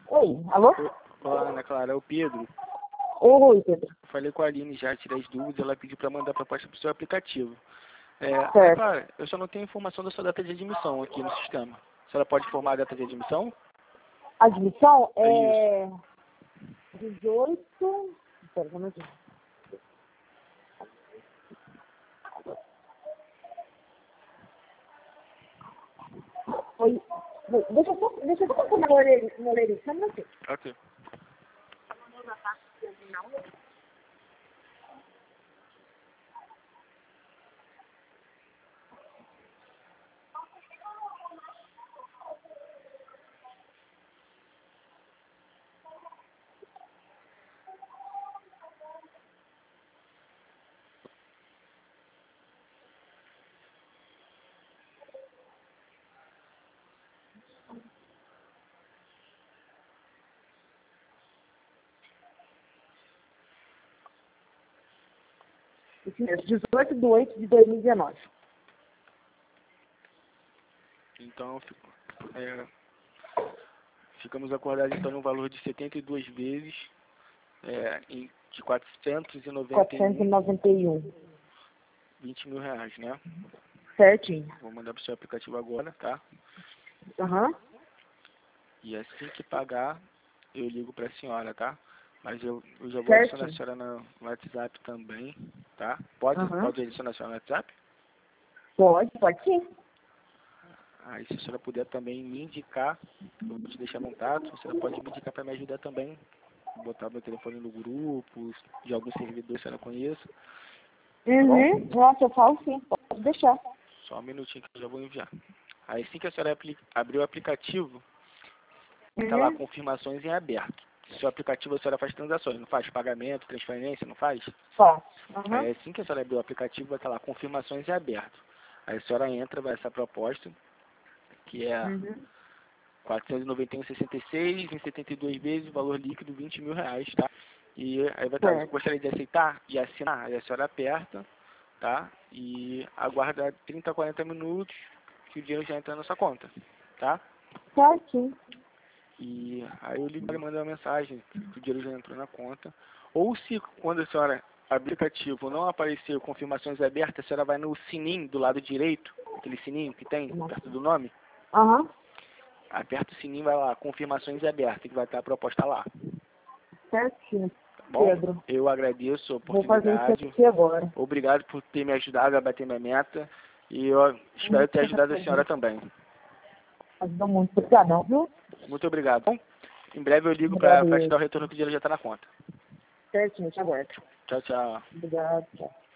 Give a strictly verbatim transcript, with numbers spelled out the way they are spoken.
Oi, alô? Olá, Ana Clara, é o Pedro. Oi, Pedro. Falei com a Aline já, tirei as dúvidas, ela pediu para mandar a proposta para o seu aplicativo. É, Ana Certo. Clara, eu só não tenho informação da sua data de admissão aqui no sistema. A senhora pode informar a data de admissão? Admissão É é dezoito... Espera, como é que... Oi. Deixa eu só, deixa eu só colocar meu orelha, meu orelha, só um minutinho. Ok. Isso mesmo, dezoito de oito de dois mil e dezenove. Então, fico, é, ficamos acordados então no valor de setenta e duas vezes, é, em, de quatrocentos e noventa e quatrocentos e um, noventa e um. vinte mil reais, né? Certinho. Vou mandar para o seu aplicativo agora, tá? Aham. E assim que pagar, eu ligo para a senhora, tá? Mas eu, eu já vou adicionar a Certinho. senhora no WhatsApp também, tá? Pode, Aham. pode adicionar a senhora no WhatsApp? Pode, pode sim. Aí se a senhora puder também me indicar, eu vou te deixar contato, a senhora pode me indicar para me ajudar também. Botar meu telefone no grupo, de algum servidor que a senhora conheça, tá bom? Uhum. Nossa, eu falo sim, pode deixar. Só um minutinho que eu já vou enviar. Aí assim que a senhora apli- abrir o aplicativo, tá lá, Uhum. confirmações em aberto. Se o aplicativo a senhora faz transações, não faz pagamento, transferência, não faz? Faço. Aham. Aí assim que a senhora abrir o aplicativo, vai estar lá, confirmações em aberto. Aí a senhora entra, vai essa proposta, que é Uhum. quatrocentos e noventa e um vírgula sessenta e seis em setenta e duas vezes, valor líquido vinte mil reais, tá? E aí vai estar, Certo. gostaria de aceitar e assinar, aí a senhora aperta, tá? E aguarda trinta a quarenta minutos que o dinheiro já entra na sua conta, tá? Certinho. E aí eu ligo para mandar uma mensagem que o dinheiro já entrou na conta. Ou se quando a senhora abrir o aplicativo não aparecer confirmações abertas, a senhora vai no sininho do lado direito, aquele sininho que tem perto do nome, Aham. aperta o sininho, vai lá, confirmações abertas, que vai estar a proposta lá. Certinho, Tá bom? Pedro. Eu agradeço a Vou fazer isso oportunidade. aqui agora. Obrigado por ter me ajudado a bater minha meta. E eu espero ter ajudado a senhora também. Ajudou muito. Obrigadão, viu? Muito obrigado. Bom, em breve eu ligo para te Obrigado. dar o retorno que o dinheiro já está na conta. Certinho, te aguardo. Tchau, tchau. Obrigado. Tchau.